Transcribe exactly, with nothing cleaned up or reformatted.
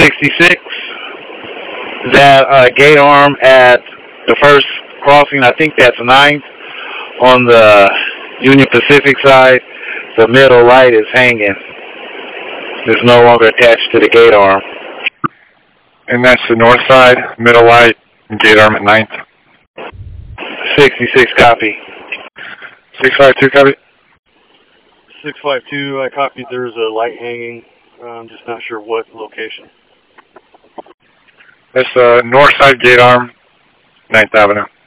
sixty-six. That uh, gate arm at the first crossing, I think that's ninth. On the Union Pacific side, the middle light is hanging. It's no longer attached to the gate arm. And that's the north side, middle light, and gate arm at ninth. sixty-six, copy. six five two, copy. six five two, I copied. There's a light hanging. I'm just not sure what location. That's the north side gate arm, ninth Avenue.